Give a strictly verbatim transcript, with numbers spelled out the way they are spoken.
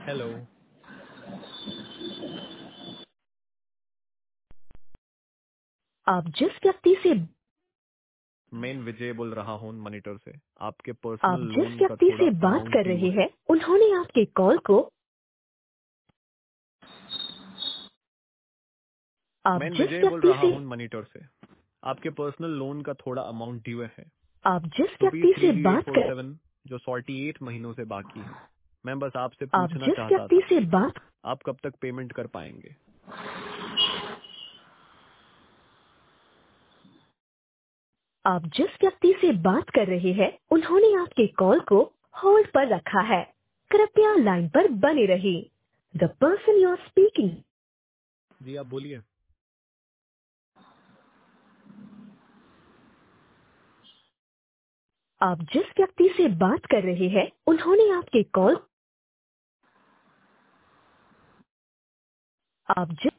Hello. आप जिस व्यक्ति से मैं विजय बोल रहा हूँ मॉनिटर से। आपके आप पर्सनल जिस लोन का व्यक्ति थोड़ा से बात अमाउंट कर ड्यू रहे है। हैं उन्होंने आपके कॉल को आप मैं जिस विजय बोल व्यक्ति रहा से हूँ मॉनिटर से। आपके पर्सनल लोन का थोड़ा अमाउंट ड्यू है। आप जिस रुपीज व्यक्ति थ्री से जीरो बात फोर कर सेवन जो फोर्टी एट महीनों से बाकी है। मैं बस आपसे आप पूछना जिस चाहता व्यक्ति था, से बात आप कब तक पेमेंट कर पाएंगे? आप जिस व्यक्ति से बात कर रहे हैं उन्होंने आपके कॉल को होल्ड पर रखा है। कृपया लाइन पर बने रहिए। The person you are speaking जी आप बोलिए। आप जिस व्यक्ति से बात कर रहे हैं उन्होंने आपके कॉल आप जिस